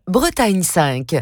Bretagne 5.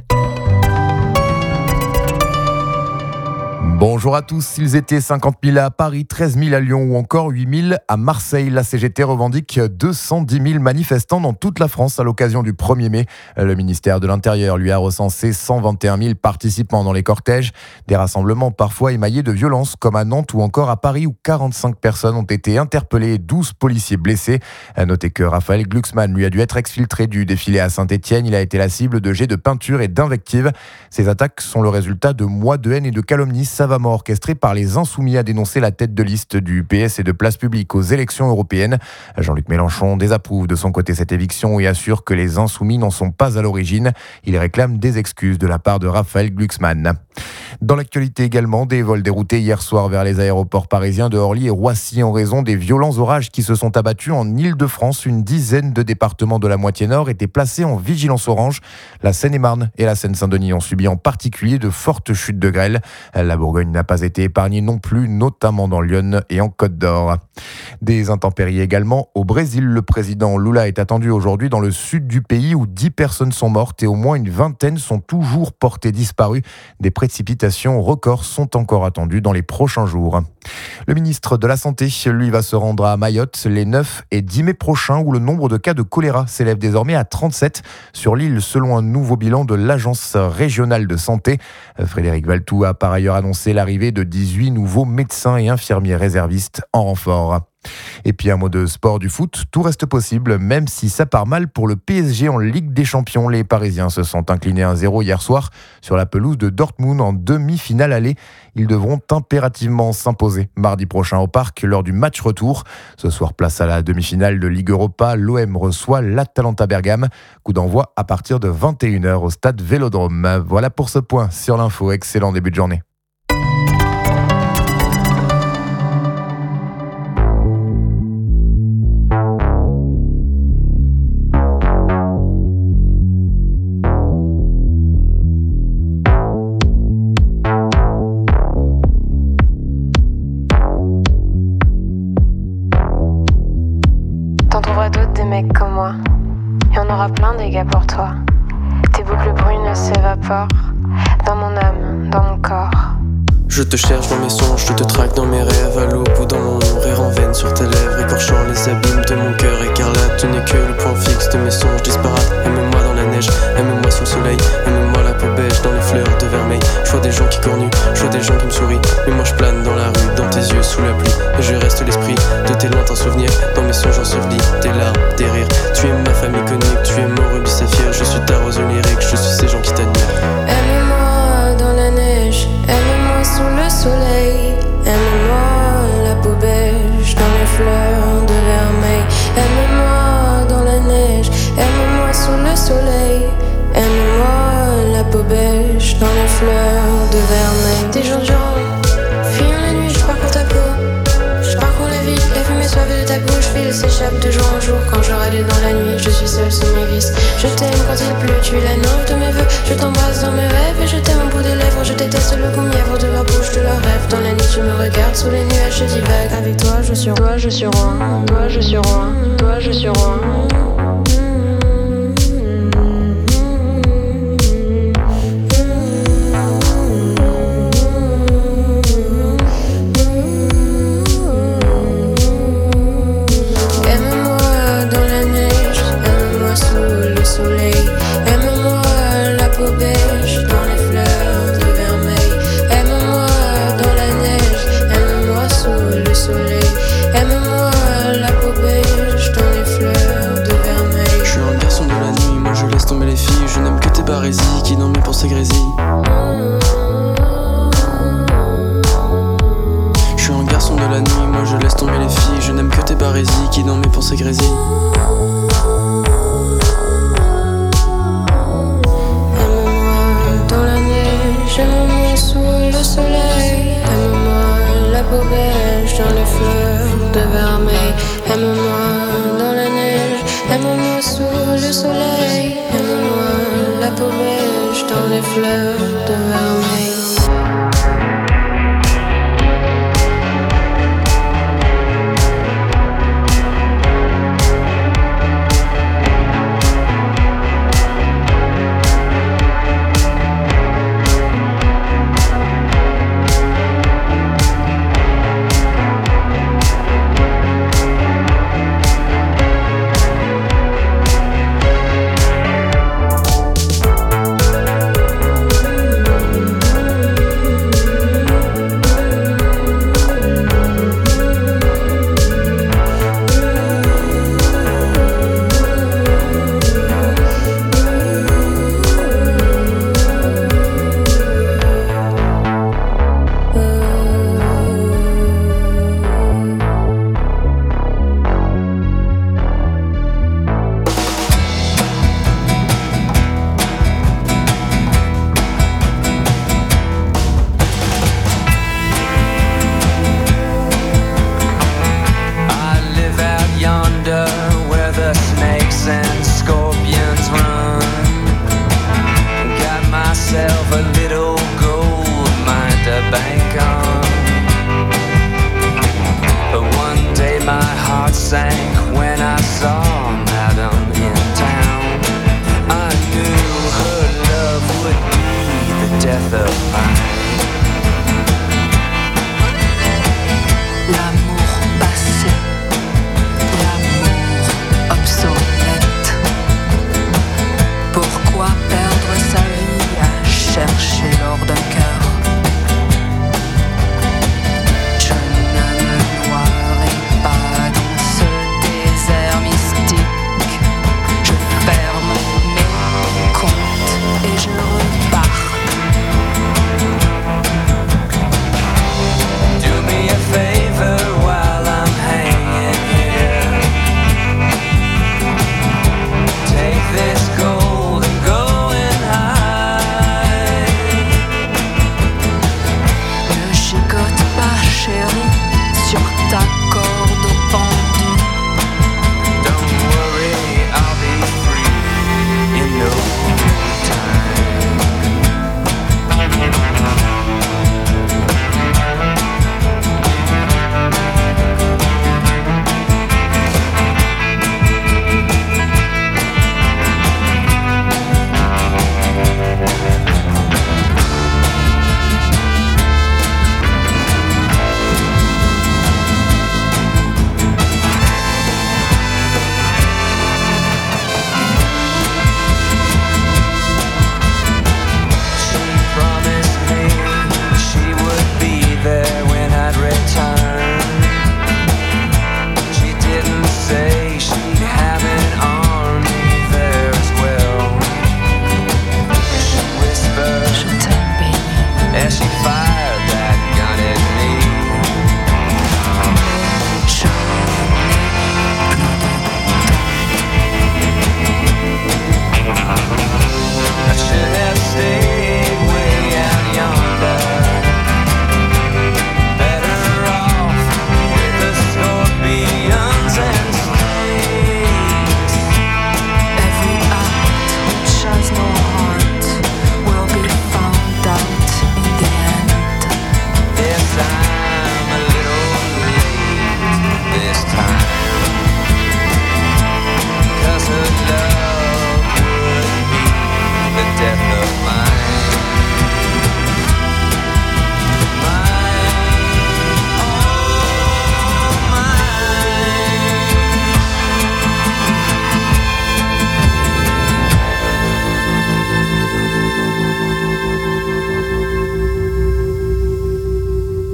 Bonjour à tous, ils étaient 50 000 à Paris, 13 000 à Lyon ou encore 8 000 à Marseille. La CGT revendique 210 000 manifestants dans toute la France à l'occasion du 1er mai. Le ministère de l'Intérieur lui a recensé 121 000 participants dans les cortèges. Des rassemblements parfois émaillés de violences comme à Nantes ou encore à Paris où 45 personnes ont été interpellées et 12 policiers blessés. À noter que Raphaël Glucksmann lui a dû être exfiltré du défilé à Saint-Etienne. Il a été la cible de jets de peinture et d'invectives. Ces attaques sont le résultat de mois de haine et de calomnies savamment orchestré par les Insoumis, a dénoncé la tête de liste du PS et de Place Publique aux élections européennes. Jean-Luc Mélenchon désapprouve de son côté cette éviction et assure que les Insoumis n'en sont pas à l'origine. Il réclame des excuses de la part de Raphaël Glucksmann. Dans l'actualité également, des vols déroutés hier soir vers les aéroports parisiens de Orly et Roissy en raison des violents orages qui se sont abattus en Île-de-France. Une dizaine de départements de la moitié nord étaient placés en vigilance orange. La Seine-et-Marne et la Seine-Saint-Denis ont subi en particulier de fortes chutes de grêle. La Bourgogne n'a pas été épargnée non plus, notamment dans l'Yonne et en Côte d'Or. Des intempéries également au Brésil. Le président Lula est attendu aujourd'hui dans le sud du pays où 10 personnes sont mortes et au moins une vingtaine sont toujours portées disparues. Des précipitations records sont encore attendues dans les prochains jours. Le ministre de la Santé, lui, va se rendre à Mayotte les 9 et 10 mai prochains où le nombre de cas de choléra s'élève désormais à 37 sur l'île selon un nouveau bilan de l'Agence régionale de santé. Frédéric Valtou a par ailleurs annoncé l'arrivée de 18 nouveaux médecins et infirmiers réservistes en renfort. Et puis un mot de sport du foot, tout reste possible même si ça part mal pour le PSG en Ligue des Champions. Les Parisiens se sont inclinés 1-0 hier soir sur la pelouse de Dortmund en demi-finale aller. Ils devront impérativement s'imposer mardi prochain au Parc lors du match retour. Ce soir, place à la demi-finale de Ligue Europa, l'OM reçoit l'Atalanta Bergame. Coup d'envoi à partir de 21h au stade Vélodrome. Voilà pour ce point sur l'info. Excellent début de journée. T'en trouveras d'autres des mecs comme moi. Et on aura plein des gars pour toi. Tes boucles brunes s'évaporent dans mon âme, dans mon corps. Je te cherche dans mes songes, je te traque dans mes rêves, à l'aube ou dans mon rire en veine sur tes lèvres, écorchant les abîmes de mon cœur écarlate. Tu n'es que le point fixe de mes songes disparates. Aime-moi dans la neige, aime-moi sous le soleil, aime-moi la peau beige dans les fleurs de vermeil. Je vois des gens qui cornuent, je vois des gens qui me sourient, mais moi je plane dans la rue, dans tes yeux sous la pluie. Et je reste l'esprit de tes lointains souvenirs, dans mes songes ensevelis, tes larmes, tes rires. Tu es ma famille connue, tu es mon rubis saphir, je suis ta rose lyrique, je suis ces gens qui t'admirent. Aime-moi dans la neige, aime-moi sous le soleil, aime-moi la peau beige dans les fleurs de vermeil. Aime-moi dans la neige, aime-moi sous le soleil, aime-moi la peau beige dans les fleurs de vermeil. Des jours durant, fuyant la nuit, je parcours ta peau. Je parcours la ville, la fumée suave de ta bouche file s'échappe de jour en jour. Quand je râle dans la nuit, je suis seule sous mes vis. Je t'aime quand il pleut, tu es la nôtre de mes vœux. Je t'embrasse dans mes rêves et je t'aime au bout des lèvres. Je déteste le goût mièvre de leur bouche, de leurs rêves. Dans la nuit, tu me regardes sous les nuages, je divague. Avec toi, je suis roi, je suis roi. Toi, je suis roi, toi, je suis roi. Qui dans mes pensées grésillent. Je suis un garçon de la nuit, moi je laisse tomber les filles. Je n'aime que tes barésies qui dans mes pensées grésillent. Aime-moi dans la neige, aime-moi sous le soleil, aime-moi la peau beige dans les fleurs de vermeil. Aime-moi dans la neige, aime-moi sous le soleil, aime-moi la peau beige dans les fleurs de vermeil.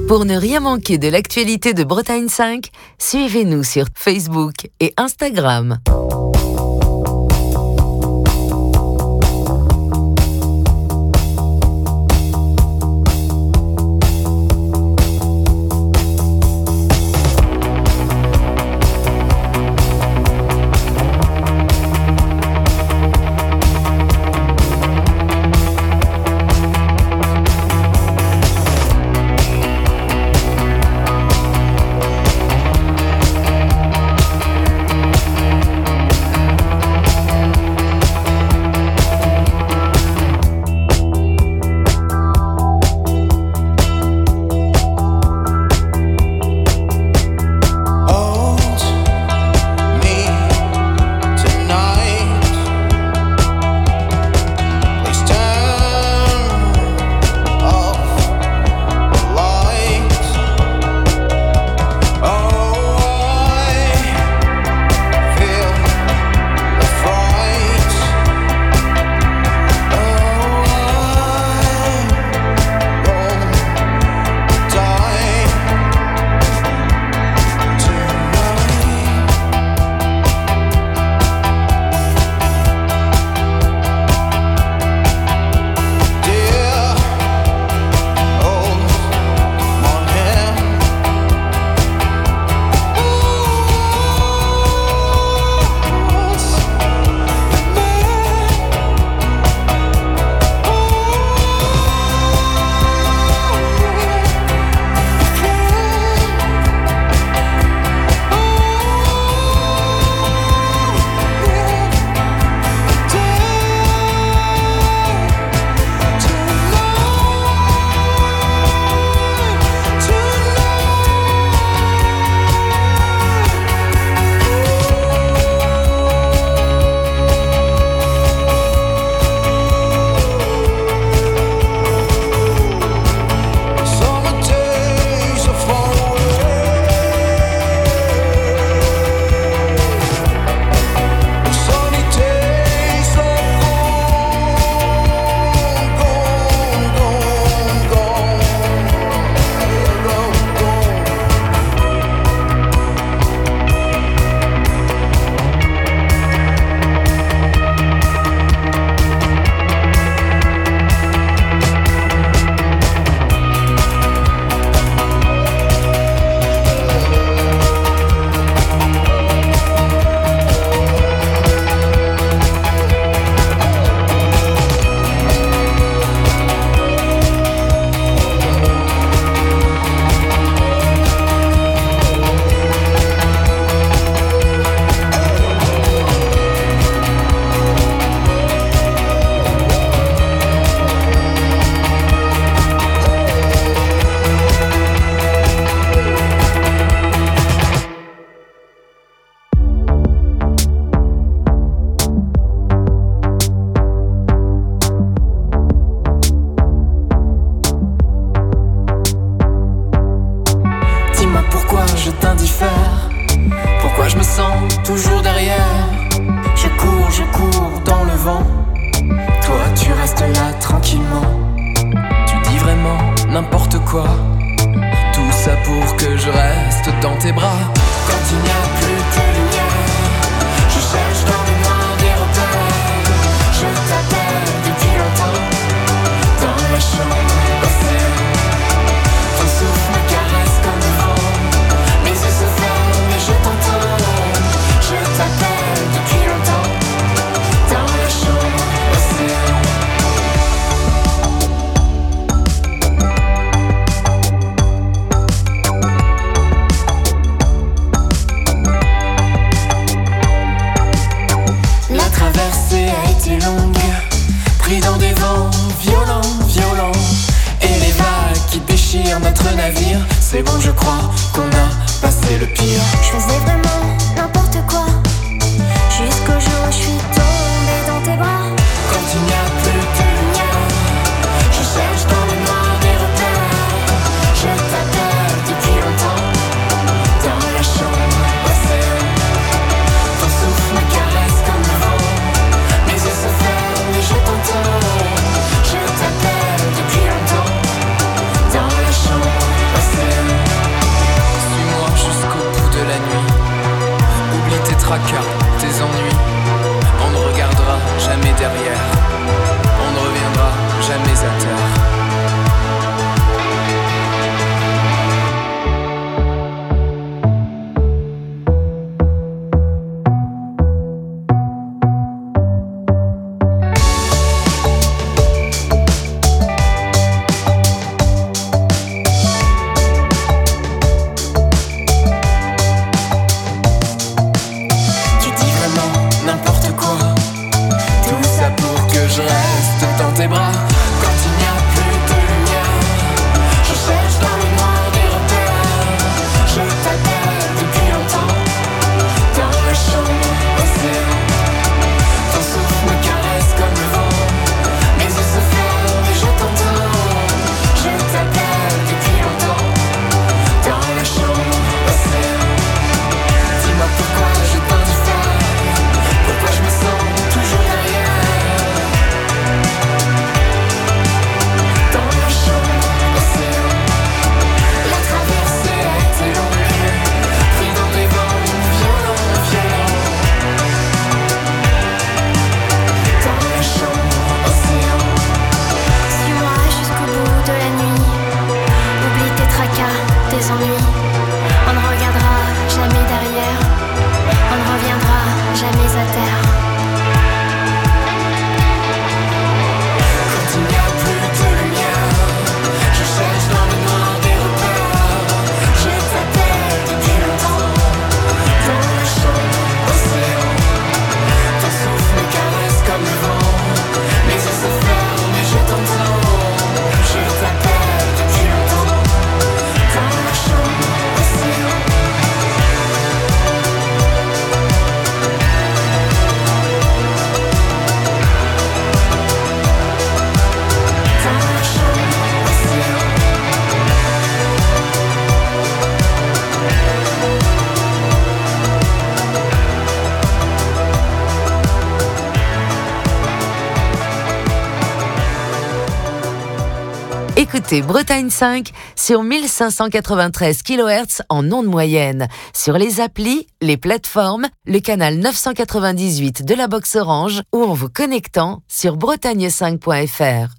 Pour ne rien manquer de l'actualité de Bretagne 5, suivez-nous sur Facebook et Instagram. Dans la chambre, écoutez Bretagne 5 sur 1593 kHz en onde moyenne, sur les applis, les plateformes, le canal 998 de la box Orange ou en vous connectant sur bretagne5.fr.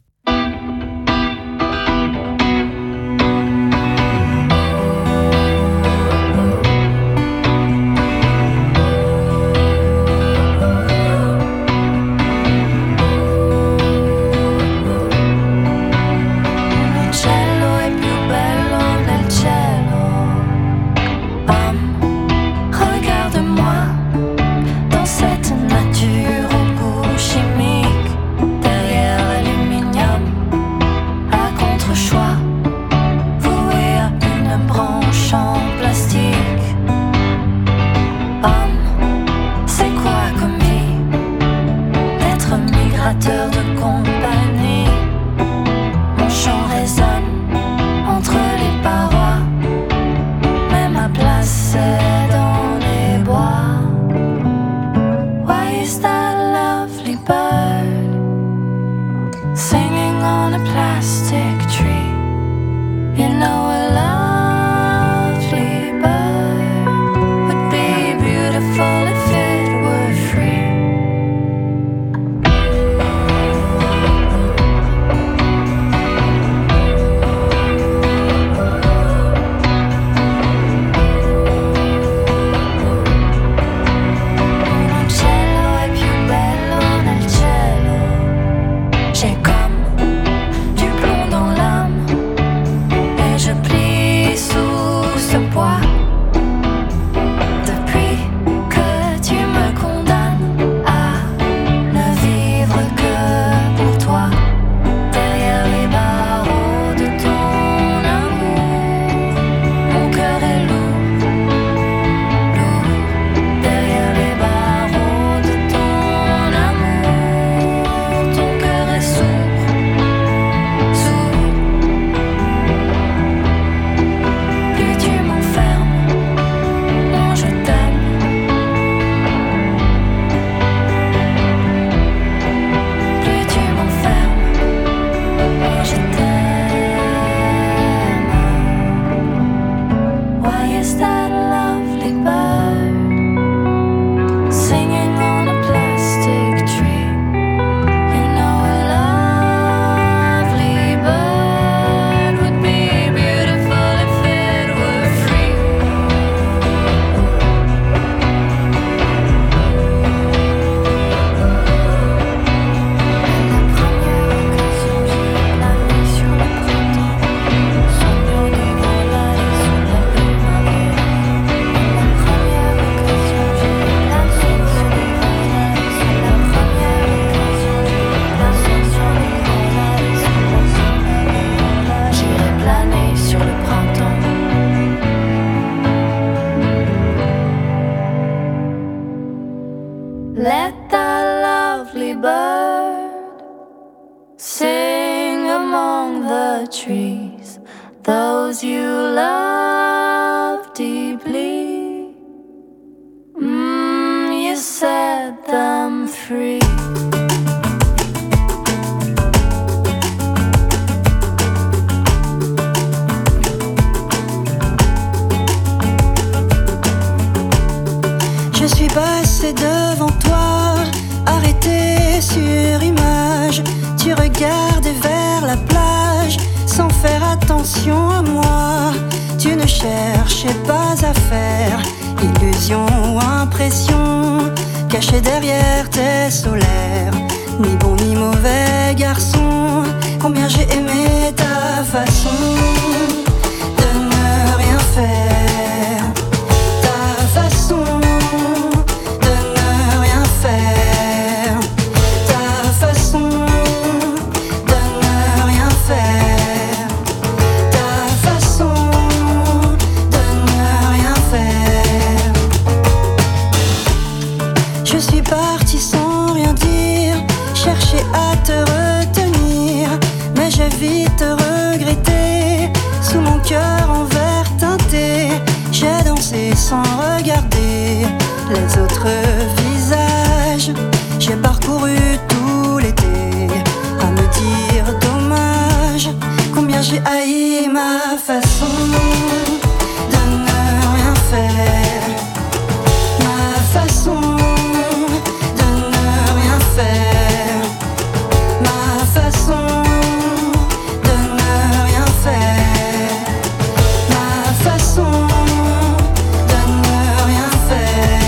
j'ai haï ma façon de ne rien faire, ma façon de ne rien faire, ma façon de ne rien faire, ma façon de ne rien faire.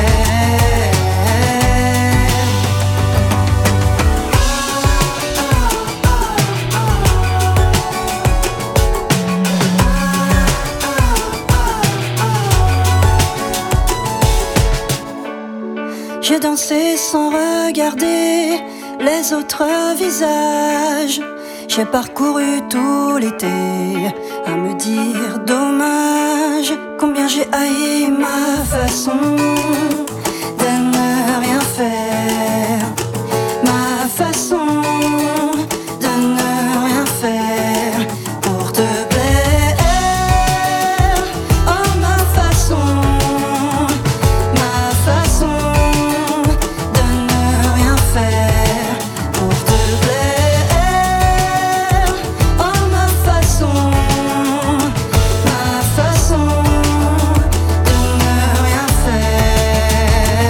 J'ai dansé sans regarder les autres visages. J'ai parcouru tout l'été à me dire dommage. Combien j'ai haï ma façon de ne rien faire, ma façon de ne rien faire pour te plaire. Oh, ma façon de ne rien faire pour te plaire. Oh, ma façon de ne rien faire.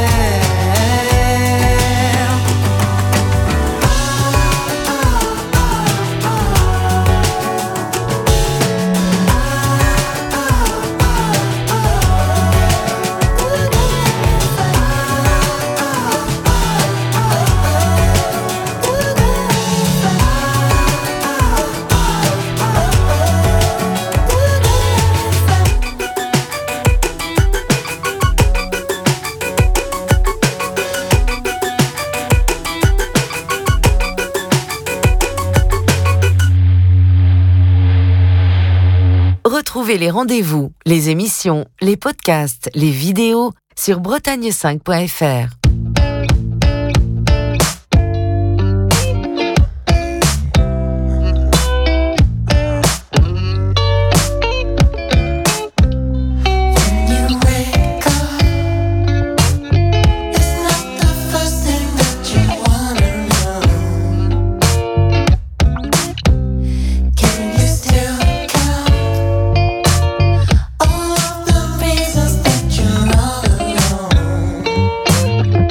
Retrouvez les rendez-vous, les émissions, les podcasts, les vidéos sur bretagne5.fr. All of the reasons that you're all alone.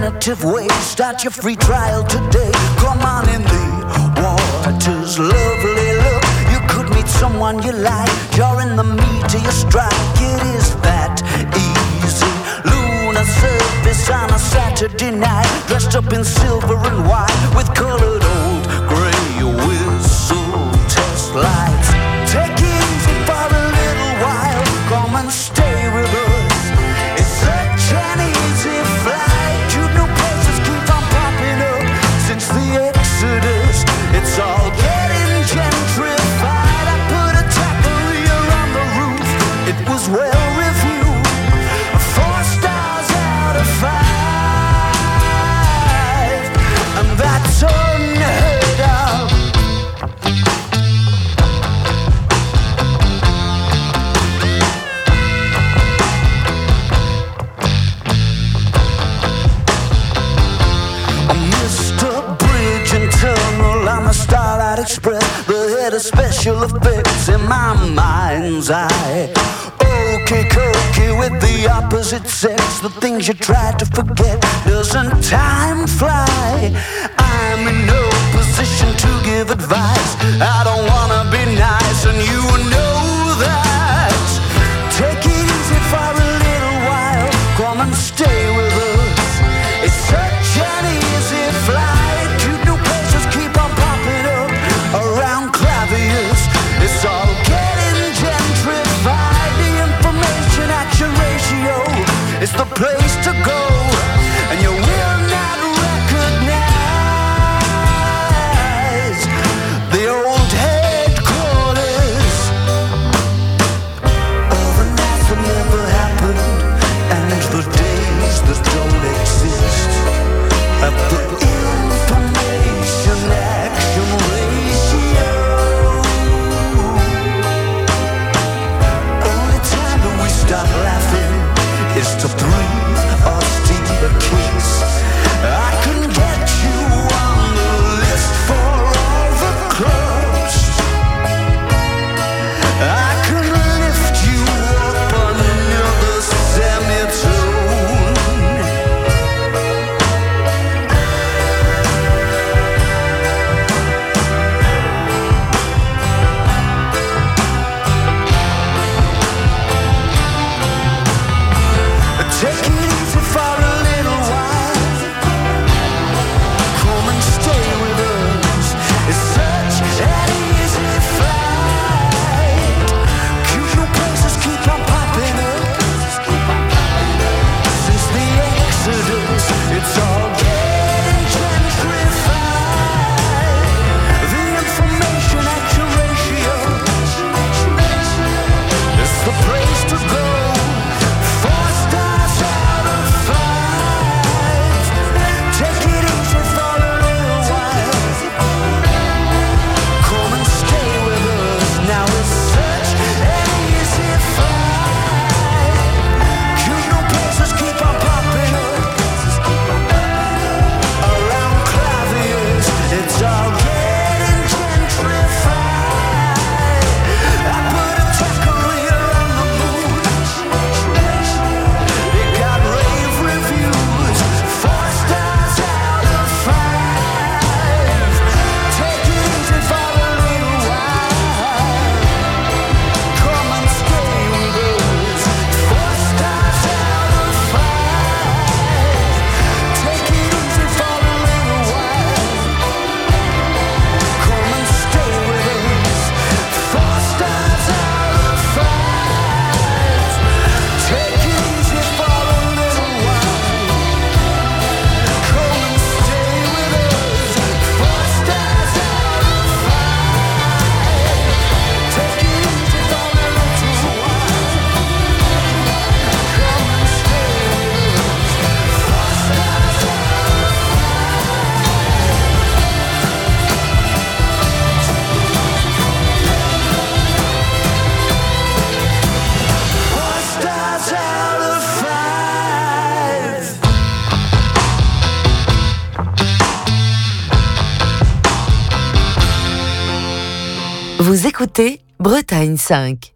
alternative way. Start your free trial today. Come on in the waters, lovely look. You could meet someone you like. You're in the meat of your strike. It is that easy. Lunar surface on a Saturday night, dressed up in silver and white with colored old grey whistle test lights. Take it easy for a little while. Come and stay with us. It's such an easy flight. Cute new places keep on popping up since the Exodus. It's all getting gentrified. I put a taqueria on the roof. It was well reviewed. 4 stars out of 5, and that's unheard of. Mr. Bridge and Tunnel on the Starlight Express, the head of special effects in my mind's eye. Okey cokey with the opposite sex, the things you try to forget. Doesn't time fly? I'm in no position to give advice. I don't wanna be nice, and you know that. Take it easy for a little while. Come and stay with us. It's such an easy flight. Cute new places keep on popping up around Clavius. It's all getting gentrified. The information action ratio is the place to go, and you will not recognize the old headquarters of the nights that never happened and the days that don't exist. At the information action ratio, only time that we stop laughing is to breathe or steal a kiss. I can get you on the list for all the clubs. I can lift you up another semitone. Take it easy for a little while. Come and stay with us. It's such an easy flight. Cute new places keep on popping up since the Exodus. It's all getting gentrified. The information action ratio is the place to go. 4 stars out of 5. Take it easy for a little while. Come and stay with us. Now it's such an easy flight. Cute new places keep on popping up around Clavius. It's all getting gentrified. I put a taqueria on the moon. It got rave reviews. 4 stars out of 5. Take it easy for a little while. Come and stay with us. 4 stars out of 5. Take it easy for a little while. Come and stay with us. 4 stars out of 5. Take it easy for a little while. Come and stay with us. 4 stars out of 5. Take it easy for a little while. Come and stay with us. 4 stars out of 4 stars out of 5. Vous écoutez Bretagne 5.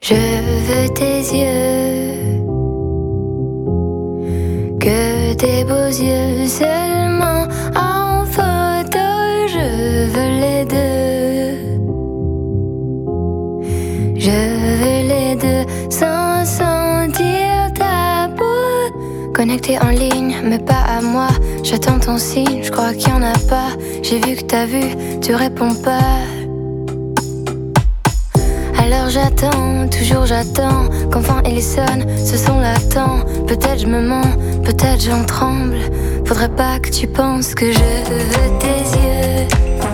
Je veux tes yeux, que tes beaux yeux seulement en photo. Je veux les deux, je veux les deux sans sentir ta peau. Connecté en ligne, mais pas à moi. J'attends ton signe, je crois qu'il y en a pas. J'ai vu que t'as vu, tu réponds pas. Alors j'attends, toujours j'attends qu'enfin il sonne, ce son l'attend. Peut-être je me mens, peut-être j'en tremble. Faudrait pas que tu penses que je veux tes yeux,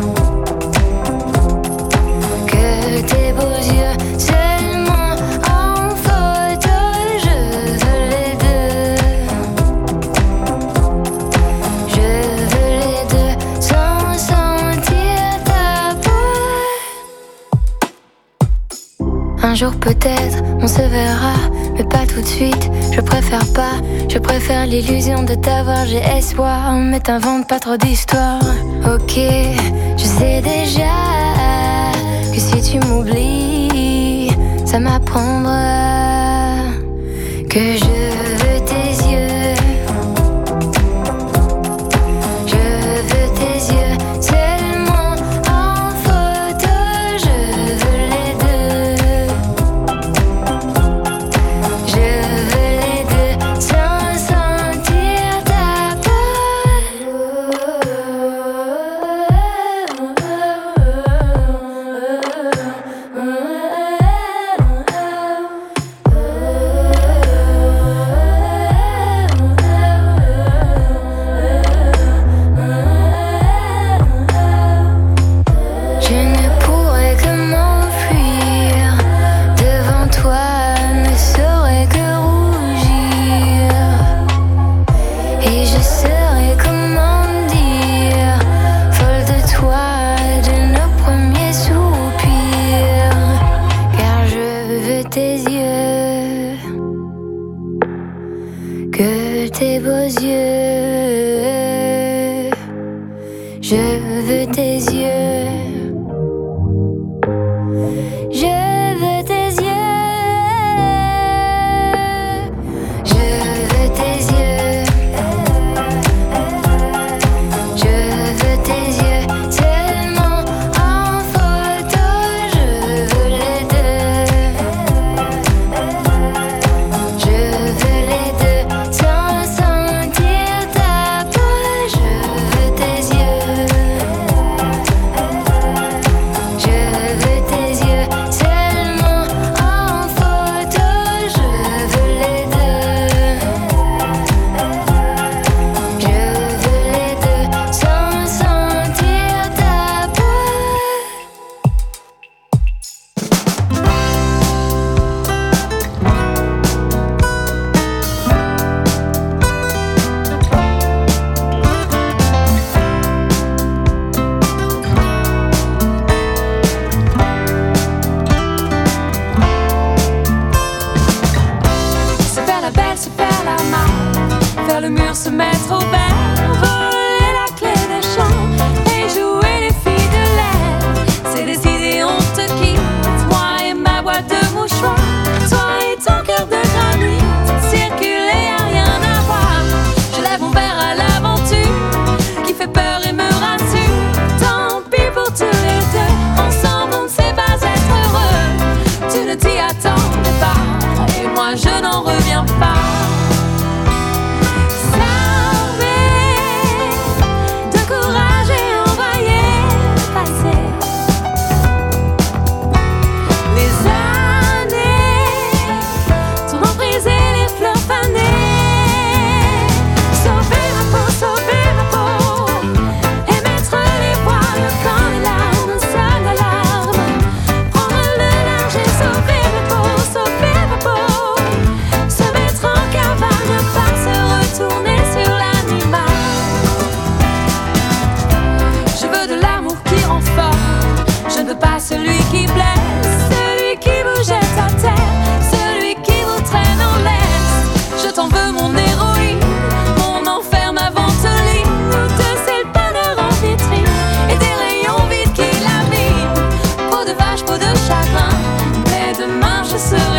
que tes beaux yeux seulement en photo. Je veux les deux, je veux les deux sans sentir ta peau. Un jour peut-être on se verra, mais pas tout de suite, je préfère pas. Je préfère l'illusion de t'avoir, j'ai espoir. Mais t'inventes pas trop d'histoires. Ok, je sais déjà que si tu m'oublies, ça m'apprendra que je veux tes yeux, je veux tes yeux seulement en photo. Je veux les deux, je veux les deux sans sentir ta peau. Je ne pourrais que m'enfuir devant toi, ne saurais que rougir. Et je saurais comment dire, folle de toi, de nos premiers soupirs. Car je veux tes yeux, que tes beaux yeux. Je veux tes yeux, je veux tes yeux, je veux tes yeux, je veux tes yeux seulement en photo. Je veux les deux, je veux les deux sans sentir ta peau. Je veux tes yeux, je veux tes yeux seulement en photo. Je veux les deux, je veux les deux sans sentir ta peau. Se faire la belle, se faire la malle, faire le mur, se mettre au vert, voler la clé des champs et jouer les filles de l'air. C'est décidé, on te quitte, moi et ma boîte de mouchoirs, toi et ton cœur de granit. Circuler, y'a rien à voir. Je lève mon verre à l'aventure qui fait peur et me rassure. Tant pis pour tous les deux, ensemble on ne sait pas être heureux. Tu ne t'y attendais pas et moi je n'en reviens pas. De courage et envoyer passer les années, ton emprise et les fleurs fanées. Sauver ma peau et mettre les voiles quand les larmes sonnent l'alarme. Prendre le large et sauver ma peau, se mettre en cavale, pas se retourner sur l'animal. Je veux de l'amour qui rend fort, je ne veux pas celui qui blesse, celui qui vous jette à terre, celui qui vous traîne en laisse. Je t'en veux mon héroïne, mon enfer, ma ventoline, de c'est le bonheur en vitrine et des rayons vides qui laminent. Peau de vache, peau de chagrin, mais demain je serai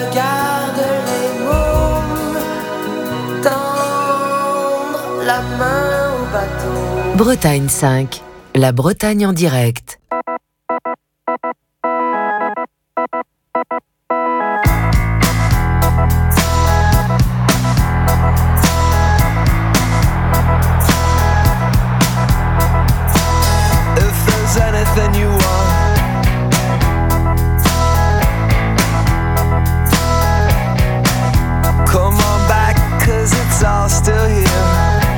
regarde les mômes tendre la main au bateau. Bretagne 5, la Bretagne en direct. Anything you want, come on back, 'cause it's all still here.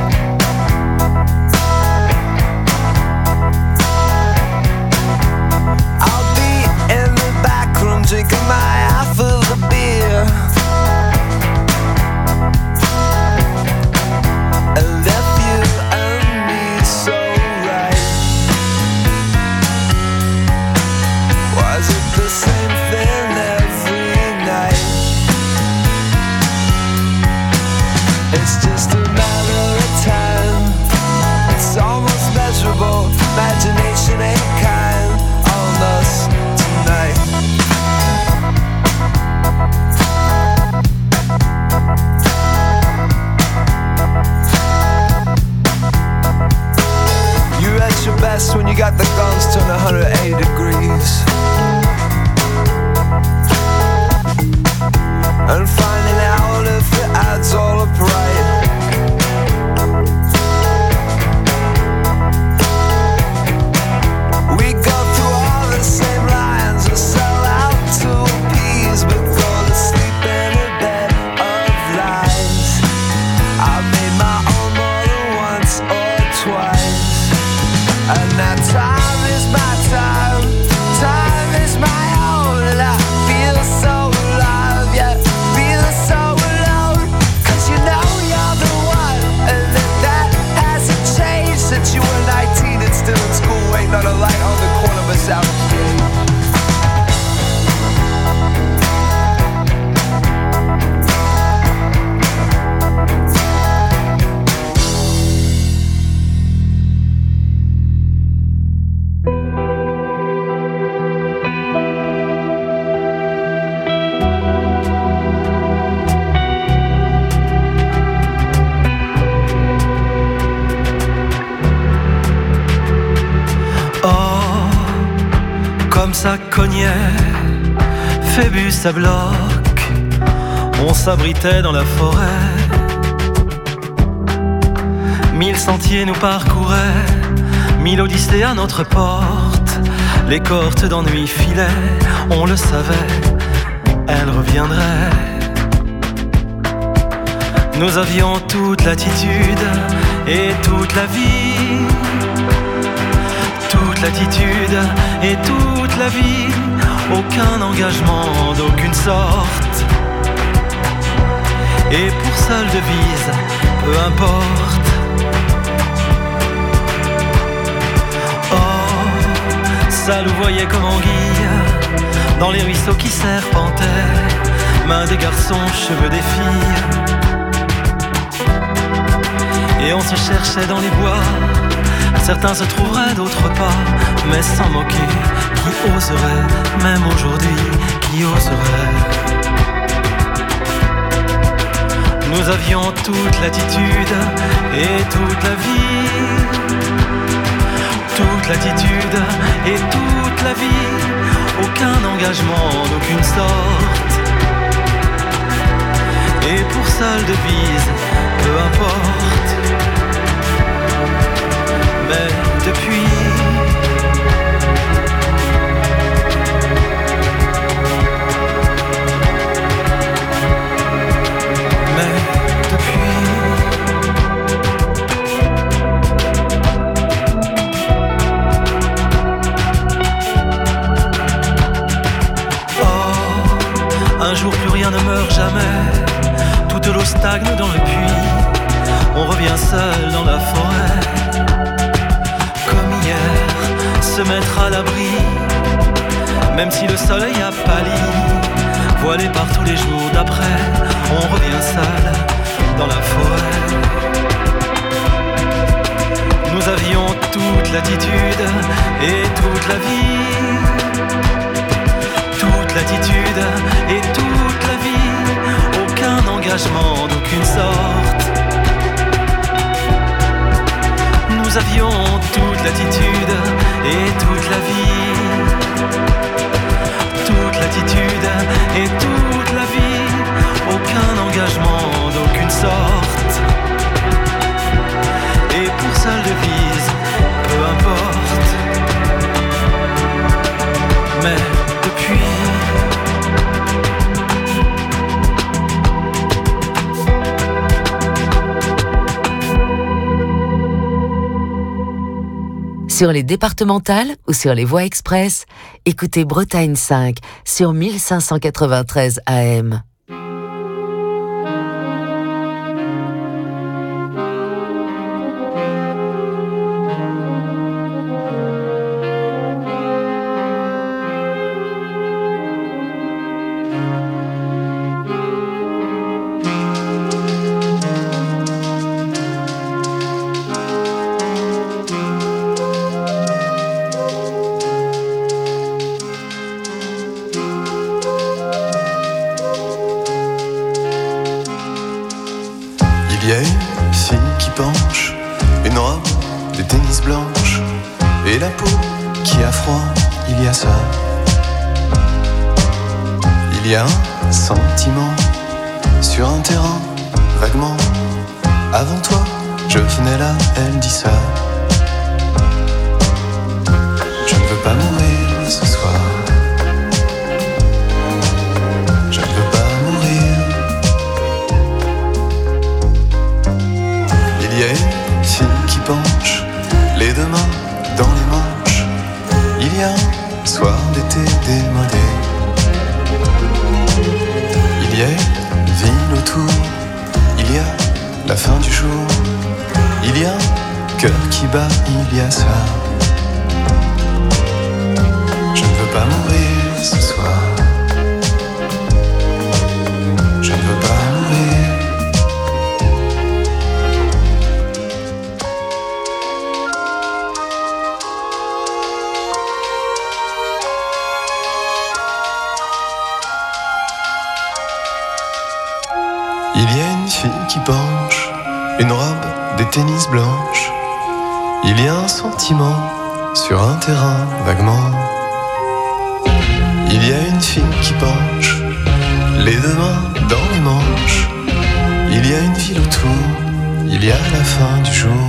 I'll be in the back room drinking my half of the beer. I left you and me so right. Was it the same thing every night? It's just a matter of time. It's almost measurable. Imagination ain't kind on us tonight. You're at your best when you got the guns turned 180 degrees. And finding out if it adds all up right. We go through all the same lines and sell out to appease, but go to sleep in a bed of lies. I made my own more than once or twice. And now time is my time. Time is my own. And I feel so alive, yeah. Feel so alone. 'Cause you know you're the one. And that hasn't changed since you were 19 and still in school, waiting on a light on the corner of a South Street. Comme ça cognait, Phébus à bloc, on s'abritait dans la forêt. 1000 sentiers nous parcouraient, 1000 odyssées à notre porte. Les cohortes d'ennui filaient, on le savait, elles reviendraient. Nous avions toute l'attitude et toute la vie. Toute l'attitude et toute la vie, aucun engagement d'aucune sorte. Et pour seule devise, peu importe. Oh, ça nous voyait comme anguilles dans les ruisseaux qui serpentaient, mains des garçons, cheveux des filles. Et on se cherchait dans les bois. Certains se trouveraient, d'autres pas, mais sans moquer. Qui oserait, même aujourd'hui, qui oserait? Nous avions toute l'attitude et toute la vie. Toute l'attitude et toute la vie. Aucun engagement d'aucune sorte. Et pour seule devise, peu importe. Mais depuis, oh, un jour plus rien ne meurt jamais. Toute l'eau stagne dans le puits. On revient seul dans la forêt. Se mettre à l'abri, même si le soleil a pâli. Voilé par tous les jours d'après, on revient seul dans la forêt. Nous avions toute l'attitude et toute la vie. Toute l'attitude et toute la vie. engagement d'aucune sorte. Nous avions toute l'attitude et toute la vie. Toute l'attitude et toute la vie. Aucun engagement d'aucune sorte. Et pour seule devise, peu importe. Mais depuis... Sur les départementales ou sur les voies express, écoutez Bretagne 5 sur 1593 AM. Il y a une fille qui penche, une robe, des tennis blanches et la peau qui a froid, il y a ça. Il y a un sentiment sur un terrain, vaguement. Avant toi, je venais là, elle dit ça. Je ne veux pas mourir ce soir. Je ne veux pas mourir. Il y a une fille qui penche, les deux mains dans les manches. Il y a un soir d'été démodé. Il y a une ville autour. Il y a la fin du jour. Il y a un cœur qui bat, il y a ça. Je ne veux pas mourir ce soir. Je ne veux pas mourir. Il y a une fille qui penche, une robe, des tennis blanches. Il y a un sentiment sur un terrain vaguement. Il y a une fille qui penche, les deux mains dans les manches. Il y a une ville autour, il y a la fin du jour.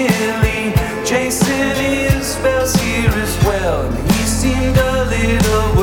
Jason is spells here as well, and he seemed a little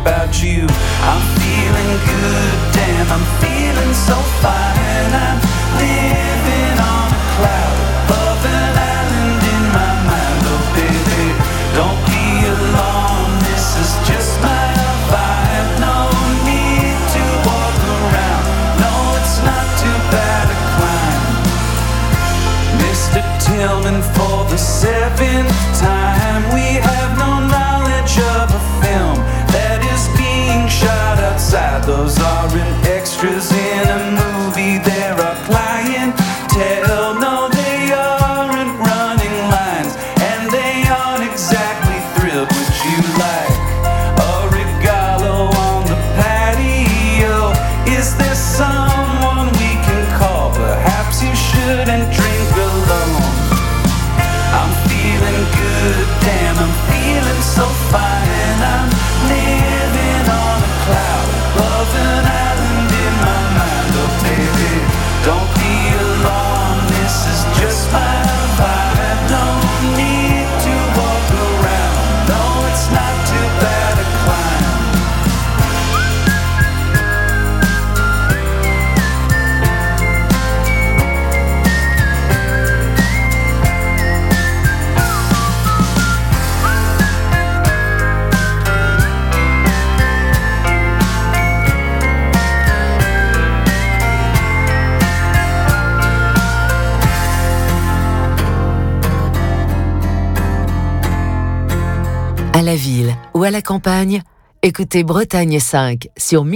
about you. I'm feeling good, damn, I'm feeling so fine. I'm living on a cloud above an island in my mind. Oh baby, don't be alarmed, this is just my vibe. No need to walk around, no, it's not too bad a climb. Mr. Tillman, for the 7th time, we have no knowledge of a film that is being shot outside. Those aren't extras in a movie, there are clientele. No, they aren't running lines, and they aren't exactly thrilled. Would you like a regalo on the patio? Is there someone we can call? Perhaps you shouldn't drink alone. I'm feeling good, damn, I'm feeling so fine. I'm living on a cloud above an island in my mind. Oh baby, don't be alarmed, this is just my vibe. No need to walk around, no, it's not too bad a climb. À la ville ou à la campagne, écoutez Bretagne 5 sur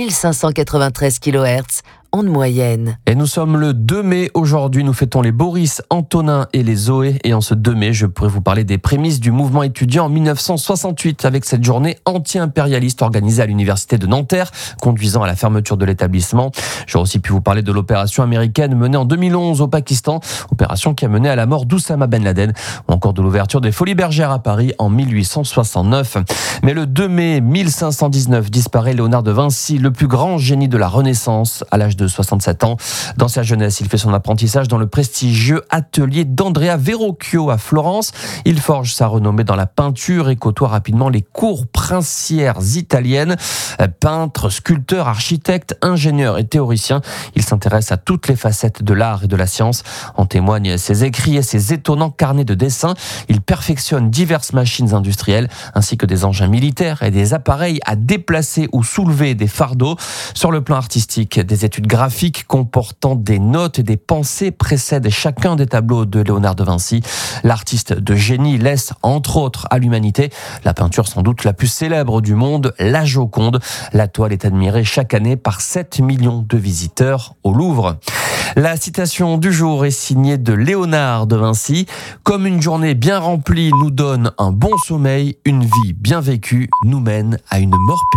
1593 kHz, onde moyenne. Et nous sommes le 2 mai aujourd'hui, nous fêtons les Boris, Antonin et les Zoé. Et en ce 2 mai, je pourrais vous parler des prémices du mouvement étudiant en 1968 avec cette journée anti-impérialiste organisée à l'université de Nanterre, conduisant à la fermeture de l'établissement. J'aurais aussi pu vous parler de l'opération américaine menée en 2011 au Pakistan, opération qui a mené à la mort d'Oussama Ben Laden, ou encore de l'ouverture des Folies Bergères à Paris en 1869. Mais le 2 mai 1519 disparaît Léonard de Vinci, le plus grand génie de la Renaissance, à l'âge de 67 ans. Dans sa jeunesse, il fait son apprentissage dans le prestigieux atelier d'Andrea Verrocchio à Florence. Il forge sa renommée dans la peinture et côtoie rapidement les cours princières italiennes. Peintre, sculpteur, architecte, ingénieur et théoricien, il s'intéresse à toutes les facettes de l'art et de la science. En témoignent ses écrits et ses étonnants carnets de dessin. Il perfectionne diverses machines industrielles ainsi que des engins militaires et des appareils à déplacer ou soulever des fardeaux. Sur le plan artistique, des études graphiques comportant des notes et des pensées précèdent chacun des tableaux de Léonard de Vinci. L'artiste de génie laisse, entre autres, à l'humanité la peinture sans doute la plus célèbre du monde, la Joconde. La toile est admirée chaque année par 7 millions de visiteurs au Louvre. La citation du jour est signée de Léonard de Vinci. Comme une journée bien remplie nous donne un bon sommeil, une vie bien vécue nous mène à une mort paisible.